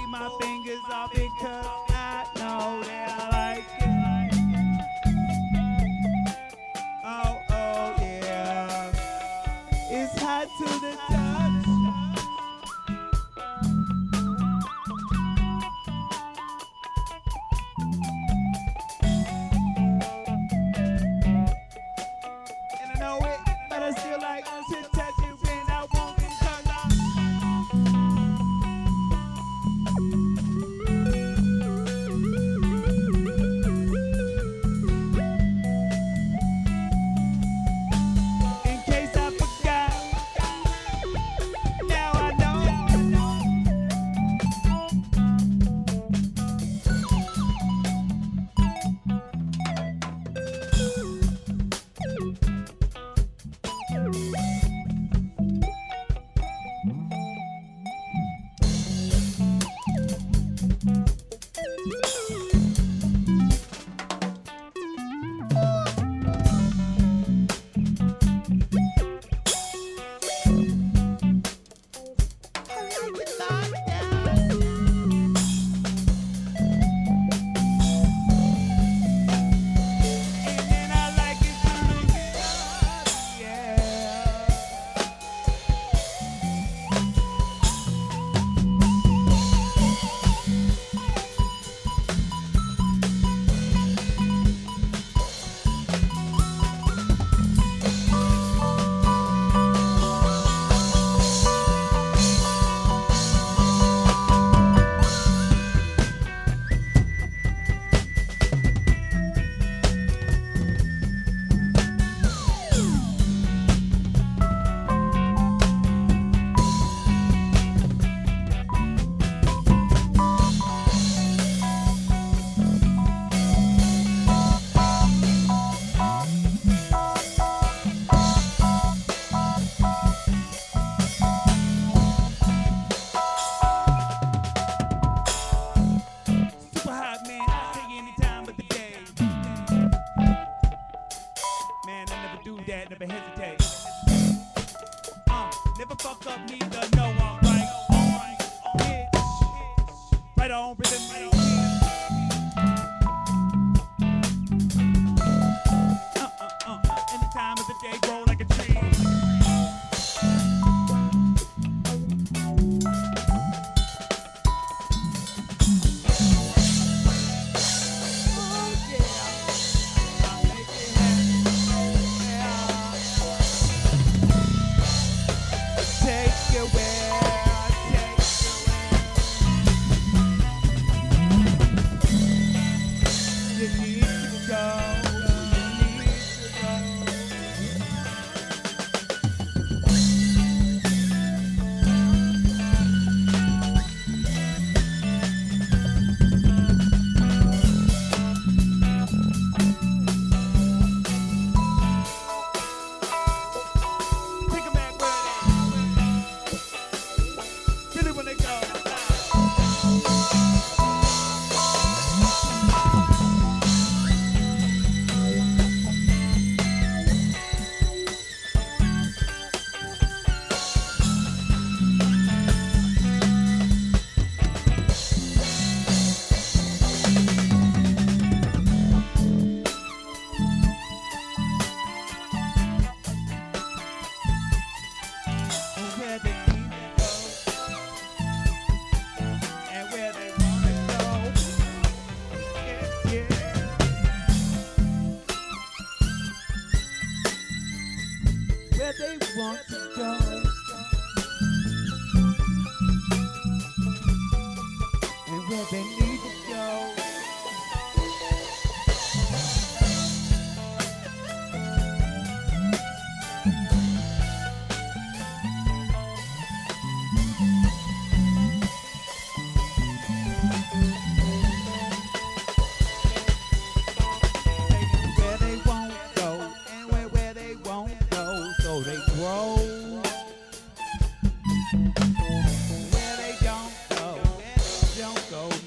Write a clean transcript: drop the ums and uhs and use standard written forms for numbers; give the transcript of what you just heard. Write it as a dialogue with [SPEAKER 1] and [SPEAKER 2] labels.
[SPEAKER 1] keep my fingers off because I know that I like it. Oh, oh, yeah. It's hot to the touch. And I know it, but I still like to touch it when I want it. In case I forgot, now I know. And then I like it to the top, yeah. Super hot, man. I'll take you any time of the day. Man, I never do that, never hesitate. Never fuck up, neither. No, I'm right. Bitch. Right on, rhythm, right on. Any time of the day, grow like a tree. Oh, yeah. I'll make it happen. Yeah. Take you where, take you where you need to go. You need to go. Take 'em back where they really when they go. Where they need to go and where they wanna go. Yeah, yeah. Where they want to go and where they need to go. Where they won't go and where they won't go, so they grow. Where they don't go and they don't go